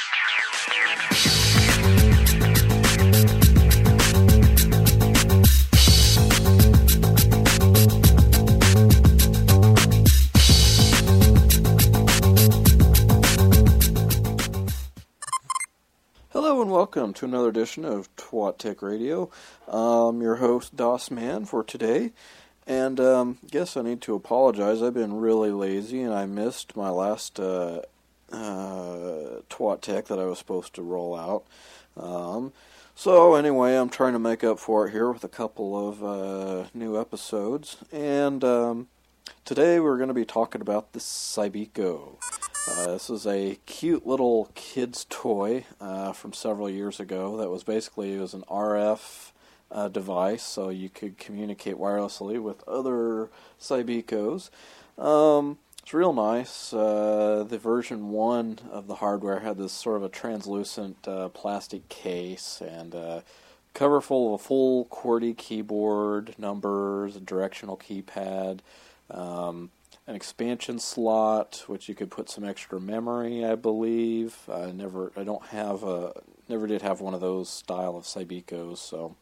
Hello and welcome to another edition of Twat Tech Radio. I'm your host, Doss Man, for today. And guess I need to apologize. I've been really lazy and I missed my last Twat Tech that I was supposed to roll out. So anyway, I'm trying to make up for it here with a couple of new episodes. And today we're going to be talking about the Cybeco. This is a cute little kid's toy from several years ago that was basically, it was an RF device, so you could communicate wirelessly with other Cybecos. It's real nice. The version 1 of the hardware had this sort of a translucent plastic case and cover full of a full QWERTY keyboard, numbers, a directional keypad, an expansion slot, which you could put some extra memory, I believe. Never did have one of those style of Cybecos, so.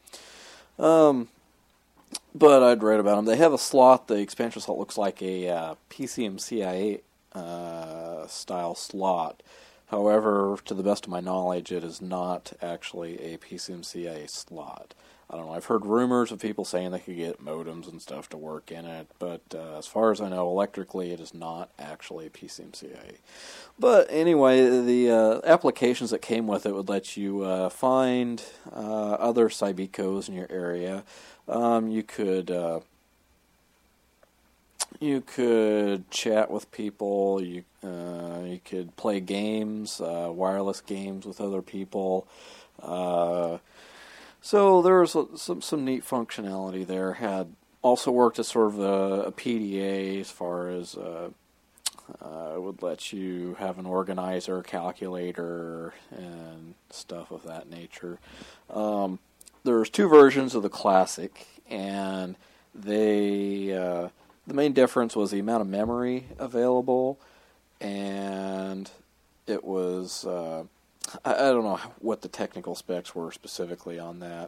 But I'd read about them. They have a slot. The expansion slot looks like a PCMCIA style slot. However, to the best of my knowledge, it is not actually a PCMCIA slot. I don't know, I've heard rumors of people saying they could get modems and stuff to work in it, but as far as I know, electrically it is not actually PCMCIA. But anyway, the applications that came with it would let you find other Cybecos in your area. You could chat with people, you could play games, wireless games with other people. So there was some neat functionality there. Had also worked as sort of a PDA as far as it would let you have an organizer, calculator, and stuff of that nature. There's two versions of the Classic, and the main difference was the amount of memory available, and it was. I don't know what the technical specs were specifically on that,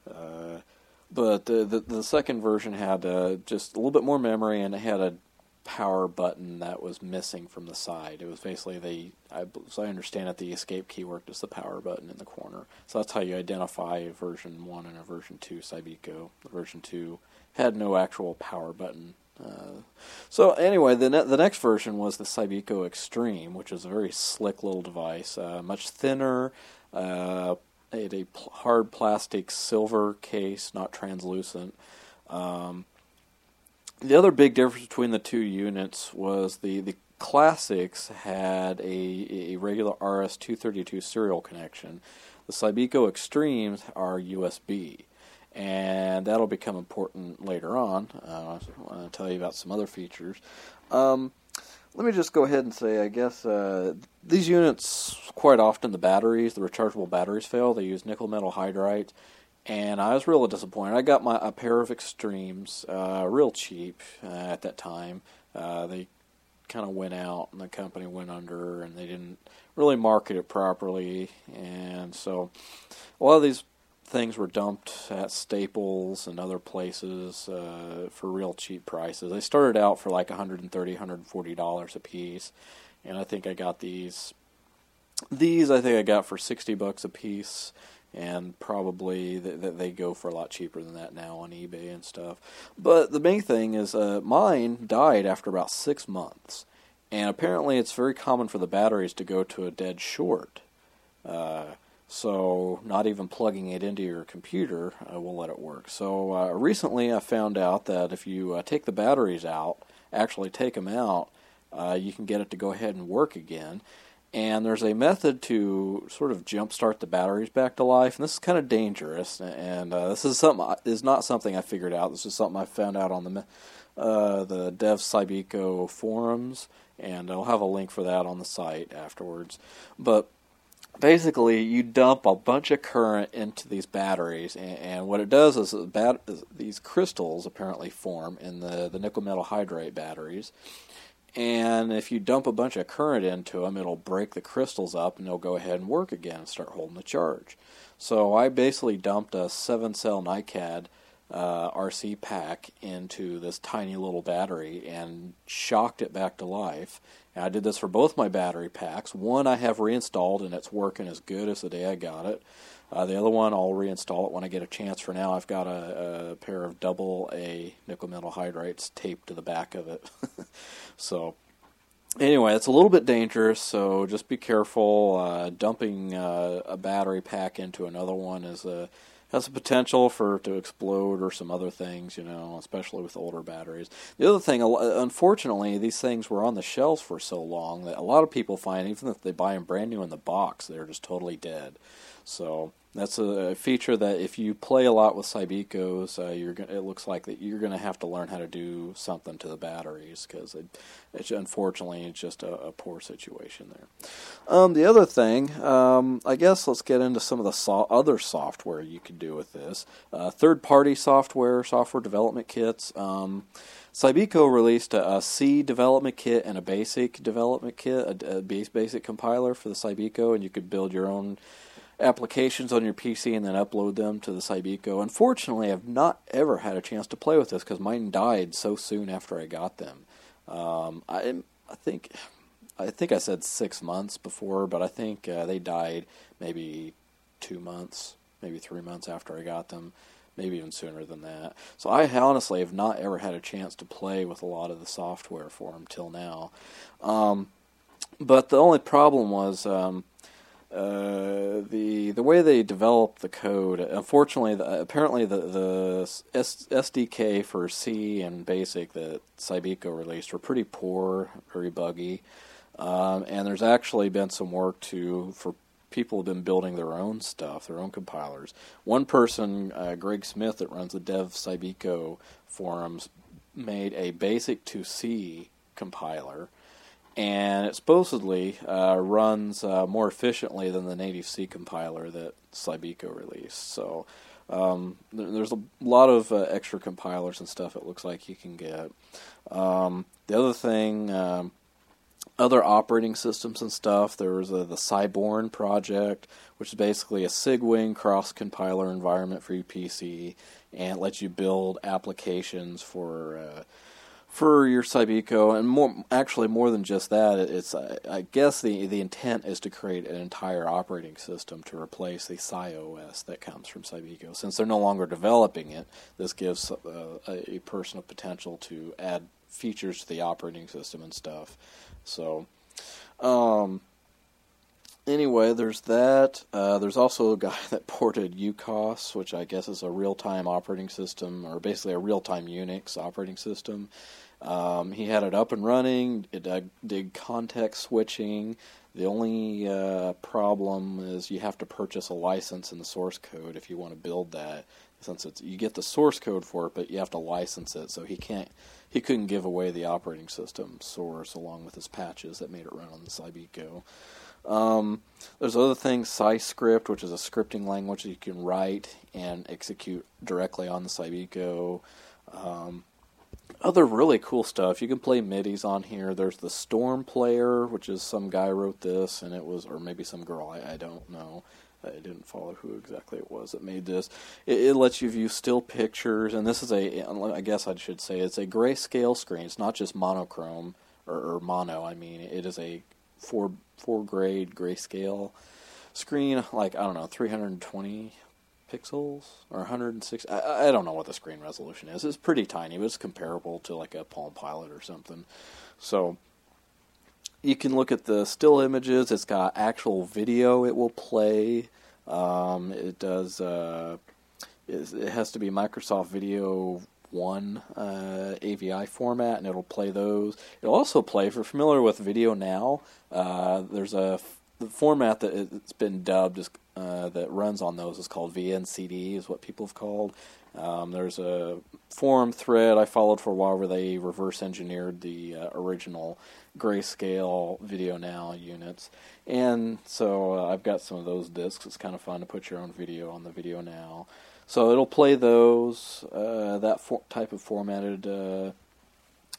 but the second version had just a little bit more memory, and it had a power button that was missing from the side. It was basically as I understand it, the escape key worked as the power button in the corner. So that's how you identify a version 1 and a version 2 Cybeco. The version 2 had no actual power button. So anyway, the next version was the Cybeco Extreme, which is a very slick little device, much thinner, had a hard plastic silver case, not translucent. The other big difference between the two units was the Classics had a regular RS-232 serial connection. The Cybeco Extremes are USB. And that'll become important later on. I want to tell you about some other features. Let me just go ahead and say, I guess, these units, quite often the rechargeable batteries fail. They use nickel metal hydride, and I was really disappointed. I got a pair of Extremes, real cheap at that time. They kind of went out, and the company went under, and they didn't really market it properly. And so a lot of these things were dumped at Staples and other places for real cheap prices. They started out for like $130, $140 a piece, and I think I got these I think I got for $60 a piece, and probably they go for a lot cheaper than that now on eBay and stuff. But the main thing is mine died after about 6 months, and apparently it's very common for the batteries to go to a dead short. So not even plugging it into your computer will let it work. So recently I found out that if you take the batteries out, actually take them out, you can get it to go ahead and work again. And there's a method to sort of jumpstart the batteries back to life, and this is kind of dangerous. And this is not something I figured out. This is something I found out on the Dev Cybeco forums, and I'll have a link for that on the site afterwards. But basically, you dump a bunch of current into these batteries, and what it does is these crystals apparently form in the nickel metal hydride batteries, And if you dump a bunch of current into them, it'll break the crystals up, and they'll go ahead and work again and start holding the charge. So I basically dumped a 7-cell NiCad RC pack into this tiny little battery and shocked it back to life. And I did this for both my battery packs. One I have reinstalled, and it's working as good as the day I got it. The other one, I'll reinstall it when I get a chance. For now, I've got a pair of AA nickel metal hydrides taped to the back of it. So, anyway, it's a little bit dangerous, so just be careful. Dumping a battery pack into another one has the potential for it to explode or some other things, especially with older batteries. The other thing, unfortunately, these things were on the shelves for so long that a lot of people find, even if they buy them brand new in the box, they're just totally dead. So that's a feature that if you play a lot with Cybecos, it looks like that you're going to have to learn how to do something to the batteries, because unfortunately it's just a poor situation there. The other thing, I guess let's get into some of the other software you can do with this. Third-party software development kits. Cybeco released a C development kit and a basic development kit, a basic compiler for the Cybeco, and you could build your own applications on your PC and then upload them to the Cybeco. Unfortunately, I've not ever had a chance to play with this because mine died so soon after I got them. I think I said 6 months before, but I think they died maybe 2 months, maybe 3 months after I got them, maybe even sooner than that. So I honestly have not ever had a chance to play with a lot of the software for them till now. But the only problem was the way they developed the code. Unfortunately, apparently the SDK for C and BASIC that Cybeco released were pretty poor, very buggy, and there's actually been some work for people who have been building their own stuff, their own compilers. One person, Greg Smith, that runs the Dev Cybeco forums, made a BASIC to C compiler, and it supposedly runs more efficiently than the native C compiler that Cybeco released. So there's a lot of extra compilers and stuff it looks like you can get. The other thing, other operating systems and stuff, there was the Cyborn project, which is basically a Cygwing cross-compiler environment for your PC, and it lets you build applications for your Cybeco, and more than just that, it's I guess the intent is to create an entire operating system to replace the CyOS that comes from Cybeco. Since they're no longer developing it, this gives a personal potential to add features to the operating system and stuff. So, anyway, there's that. There's also a guy that ported UCOS, which I guess is a real-time operating system, or basically a real-time Unix operating system. He had it up and running. It did context switching. The only problem is you have to purchase a license in the source code if you want to build that. Since you get the source code for it, but you have to license it, so he couldn't give away the operating system source along with his patches that made it run on the Cybeco. There's other things, CyScript, which is a scripting language that you can write and execute directly on the Cybeco. Other really cool stuff. You can play MIDIs on here. There's the Storm Player, which is some guy wrote this, and it was, or maybe some girl, I don't know. I didn't follow who exactly it was that made this. It lets you view still pictures, and this is I guess I should say, it's a grayscale screen. It's not just monochrome, or mono, I mean. It is a four grade grayscale screen, like, I don't know, 320 pixels, or 106, I don't know what the screen resolution is. It's pretty tiny, but it's comparable to like a Palm Pilot or something. So you can look at the still images. It's got actual video it will play. It does. It has to be Microsoft Video 1 AVI format, and it'll play those. It'll also play, if you're familiar with Video Now, there's the format that it's been dubbed as, that runs on those is called VNCD, is what people have called. There's a forum thread I followed for a while where they reverse engineered the original Grayscale Video Now units, and so I've got some of those discs. It's kind of fun to put your own video on the Video Now. So it'll play those, that type of formatted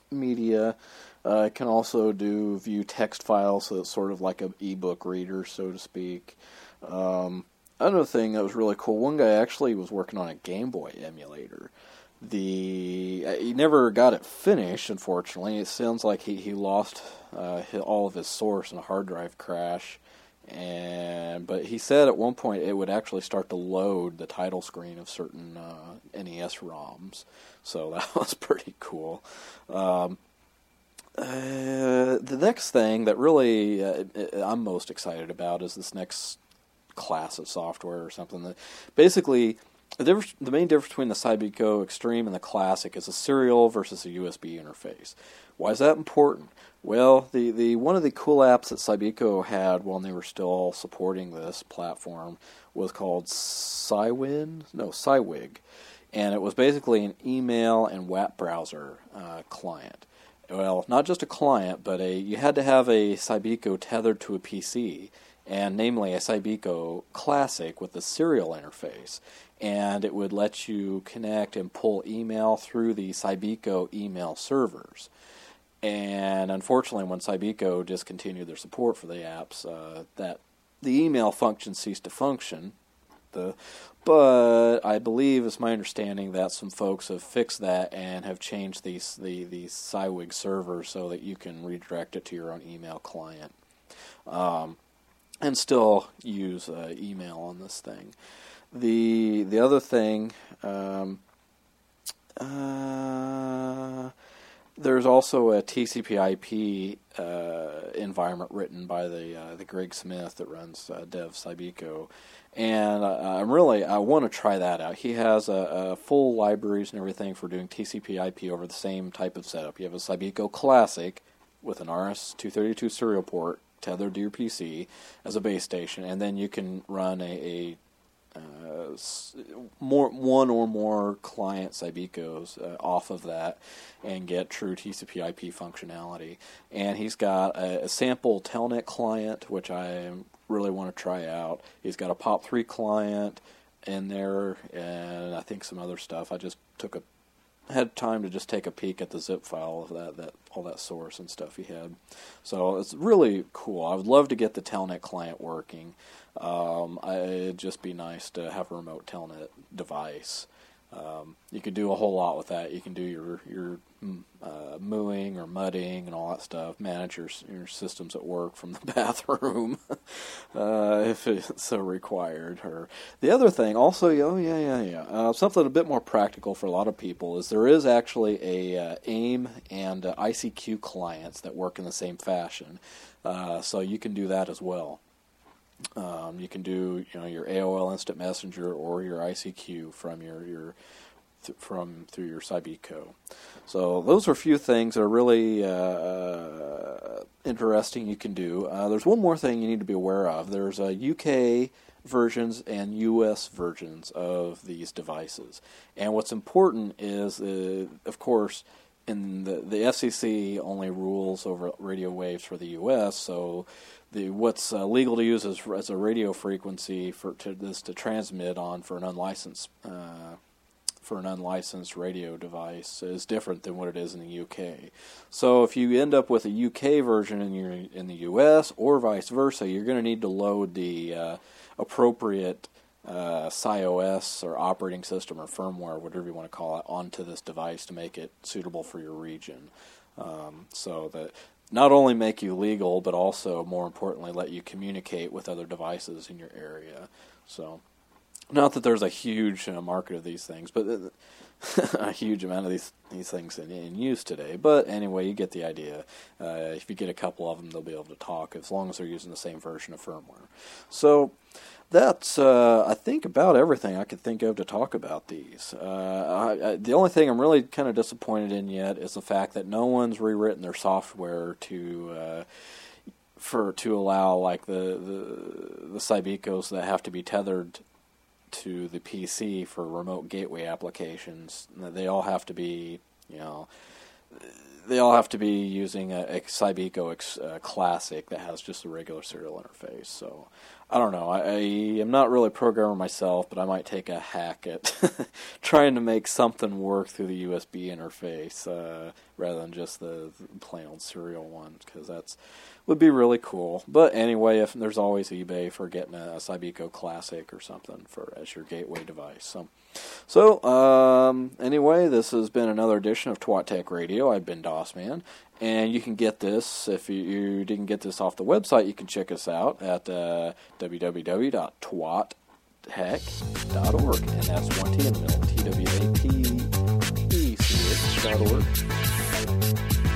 media. It can also view text files, so it's sort of like an ebook reader, so to speak. Another thing that was really cool, one guy actually was working on a Game Boy emulator. He never got it finished, unfortunately. It sounds like he lost all of his source in a hard drive crash. But he said at one point it would actually start to load the title screen of certain NES ROMs. So that was pretty cool. The next thing that really I'm most excited about is this next class of software or something that basically the main difference between the Cybeco Extreme and the Classic is a serial versus a USB interface. Why is that important? Well, the one of the cool apps that Cybeco had when they were still supporting this platform was called Cywig, and it was basically an email and web browser client. Well, not just a client, but you had to have a Cybeco tethered to a PC, and namely a Cybeco Classic with the serial interface. And it would let you connect and pull email through the Cybeco email servers. And unfortunately, when Cybeco discontinued their support for the apps, that the email function ceased to function. But I believe, it's my understanding, that some folks have fixed that and have changed the Cywig server so that you can redirect it to your own email client. And still use email on this thing. The other thing, there's also a TCP/IP environment written by the Greg Smith that runs Dev Cybeco, and I want to try that out. He has a full libraries and everything for doing TCP/IP over the same type of setup. You have a Cybeco Classic with an RS-232 serial port tethered to your PC as a base station, and then you can run one or more client Cybecos off of that and get true TCP/IP functionality. And he's got a sample Telnet client, which I really want to try out. He's got a POP3 client in there, and I think some other stuff. I just had time to just take a peek at the zip file of that all that source and stuff he had. So it's really cool. I would love to get the Telnet client working. It'd just be nice to have a remote Telnet device. You could do a whole lot with that. You can do your mooing or mudding and all that stuff. Manage your systems at work from the bathroom if it's so required. Or the other thing, also, something a bit more practical for a lot of people is there is actually a AIM and ICQ clients that work in the same fashion. So you can do that as well. You can do your AOL Instant Messenger or your ICQ from through your Cybeco. So those are a few things that are really interesting you can do. There's one more thing you need to be aware of. There's UK versions and US versions of these devices. And what's important is, of course, in the FCC only rules over radio waves for the US, so what's legal to use as a radio frequency to transmit on for an unlicensed radio device is different than what it is in the UK. So if you end up with a UK version in the US or vice versa, you're going to need to load the appropriate SiOS or operating system or firmware, whatever you want to call it, onto this device to make it suitable for your region. So that not only make you legal, but also, more importantly, let you communicate with other devices in your area. So, not that there's a huge market of these things, but a huge amount of these things in use today. But anyway, you get the idea. If you get a couple of them, they'll be able to talk as long as they're using the same version of firmware. So that's, I think, about everything I could think of to talk about these. The only thing I'm really kind of disappointed in yet is the fact that no one's rewritten their software to allow like the Cybecos that have to be tethered to the PC for remote gateway applications. They all have to be, they all have to be using a Cybeco Classic that has just a regular serial interface. So I don't know. I am not really a programmer myself, but I might take a hack at trying to make something work through the USB interface rather than just the plain old serial one, because that's would be really cool. But anyway, if there's always eBay for getting a Cybeco Classic or something for as your gateway device. So anyway, this has been another edition of Twat Tech Radio. I've been DOSman, and you can get this, if you didn't get this off the website, you can check us out at www.twattech.org, and that's 1T in the middle, TWATECH.org.